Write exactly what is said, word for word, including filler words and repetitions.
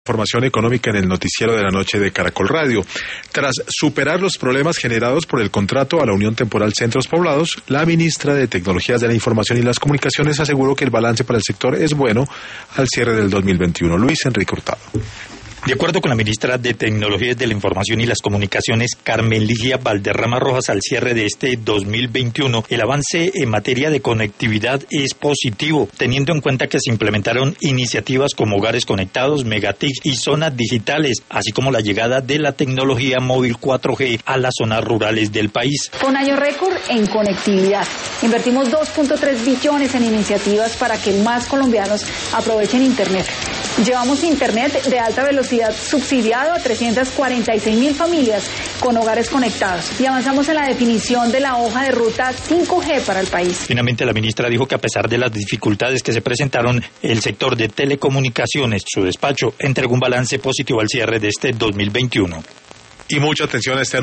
Información económica en el noticiero de la noche de Caracol Radio. Tras superar los problemas generados por el contrato a la Unión Temporal Centros Poblados, la ministra de Tecnologías de la Información y las Comunicaciones aseguró que el balance para el sector es bueno al cierre del dos mil veintiuno. Luis Enrique Hurtado. De acuerdo con la ministra de Tecnologías de la Información y las Comunicaciones, Carmen Ligia Valderrama Rojas, al cierre de este dos mil veintiuno, el avance en materia de conectividad es positivo, teniendo en cuenta que se implementaron iniciativas como hogares conectados, Megatix y zonas digitales, así como la llegada de la tecnología móvil cuatro G a las zonas rurales del país. Fue un año récord en conectividad. Invertimos dos punto tres billones en iniciativas para que más colombianos aprovechen Internet. Llevamos Internet de alta velocidad subsidiado a trescientas cuarenta y seis mil familias con hogares conectados y avanzamos en la definición de la hoja de ruta cinco G para el país. Finalmente, la ministra dijo que a pesar de las dificultades que se presentaron, el sector de telecomunicaciones, su despacho, entregó un balance positivo al cierre de este dos mil veintiuno. Y mucha atención a este